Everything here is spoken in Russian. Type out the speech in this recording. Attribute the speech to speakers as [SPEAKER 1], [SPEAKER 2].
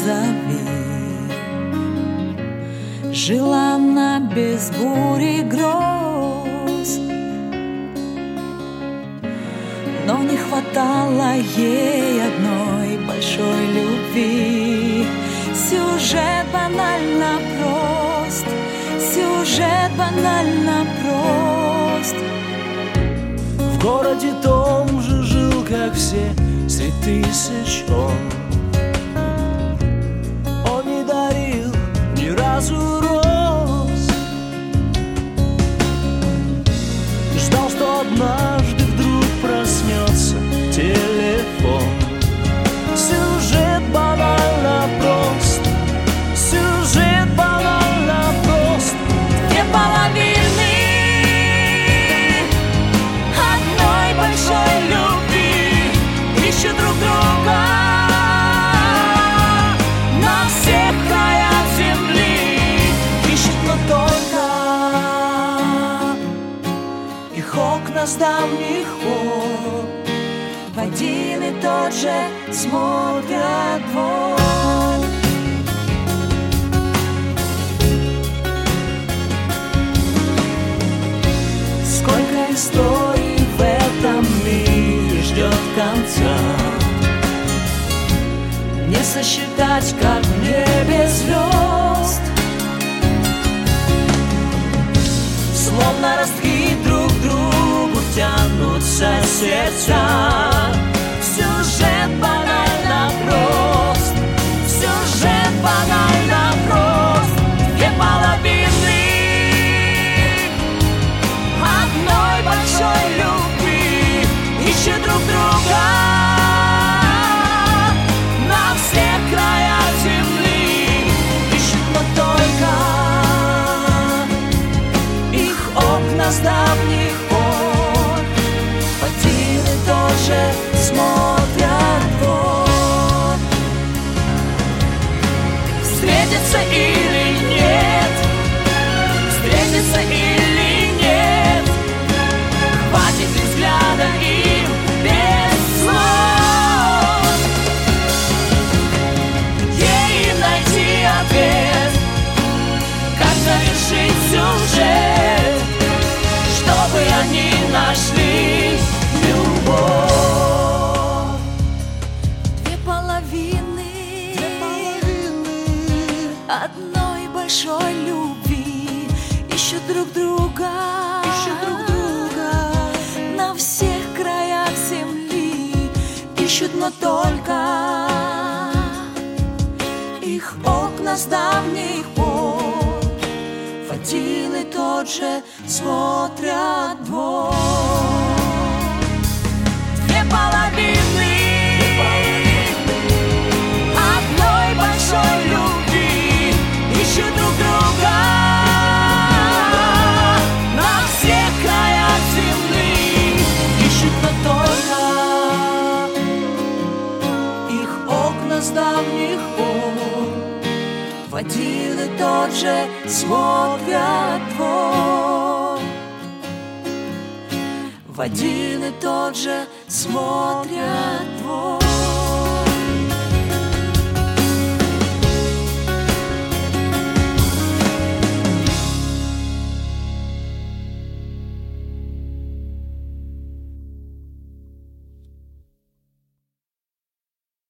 [SPEAKER 1] зови. Жила она без бури гроз, но не хватало ей одной большой любви. Сюжет банально прост, сюжет банально прост.
[SPEAKER 2] В городе том же жил, как все, средь тысяч он. Он не дарил ни разу роз. Ждал, что однажды вдруг проснется телефон. Сюжет банально прост, сюжет банально прост.
[SPEAKER 1] Две половины одной большой любви ищут друг друга на всех краях земли. Ищут, но только их окна с давних пор в один и тот же смотрят двор.
[SPEAKER 2] Сколько историй в этом мире ждет конца,
[SPEAKER 1] Не сосчитать, как в небе звезд.
[SPEAKER 2] словно ростки друг к другу тянутся сердца. Сюжет банально прост, сюжет банально прост. Две половины
[SPEAKER 1] Одной большой любви ищут друг друга на всех краях земли.
[SPEAKER 2] ищут, но только
[SPEAKER 1] Их окна с давних пор в один и тот же смотрят двор. Встретиться или нет, встретиться или нет, хватит ли взгляда им без слов. Где им найти ответ, как завершить сюжет, чтобы они нашли любовь. Две половины одной большой любви ищут друг друга на всех краях земли. Ищут, но только их окна с давних пор в один и тот же смотрят двор. Две половины одной большой любви ищут друг друга на всех краях земли. Ищут, но только их окна с давних пор в один и тот же смотрят двор. В один и тот же смотрят двор.